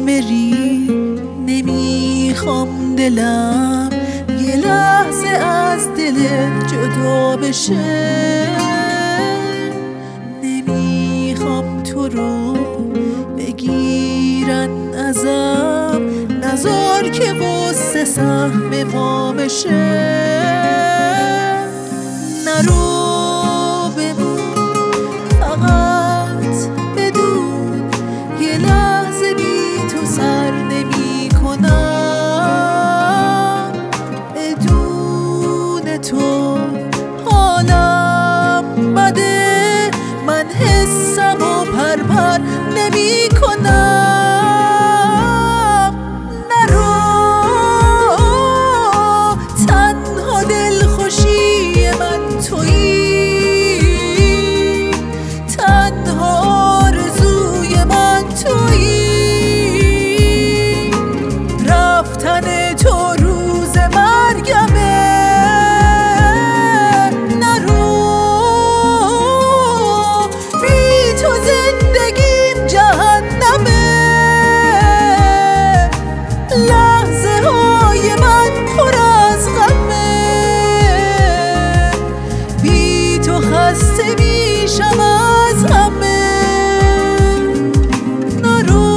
بری نمیخوام دلم یه لحظه از دلت جدا بشه. نمیخوام تو رو بگیرن ازم، نذار که واسه سهم ما بشه. نرو بمون فقط بدون یه لحظه بی تو سر نمی کنم. بدون تو حالم بده، من حسم و پرپر نمی کنم. نرو تنها دلخوشی من تویی، تنها آرزوی من تویی. رفتن تو روز مرگمه. نرو بی تو زندگیم جهنمه. لحظه های من پر از غمه، بی تو خسته میشم از همه. نرو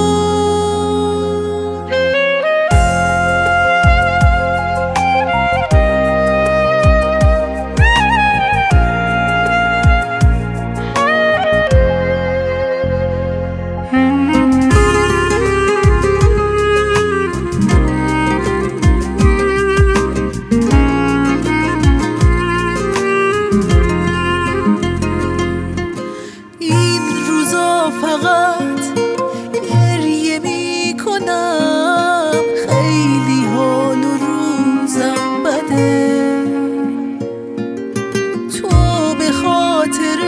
فقط گریه می کنم، خیلی حال و روزم بده. تو به خاطر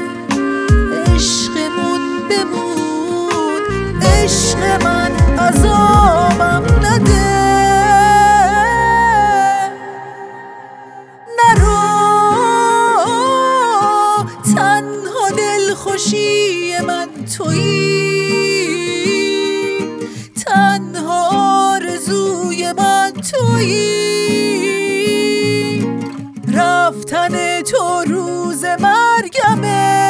عشقمون بمون، عشق من عذابم نده. نرو تنها دلخوشی من تویی، تنها آرزوی من تویی. رفتن تو روز مرگمه.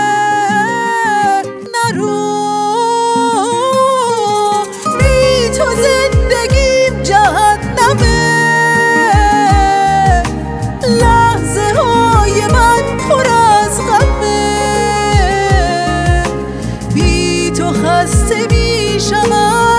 نرو بی تو زندگیم جهنمه. لحظه های من پر از غمه، بی تو خسته میشم.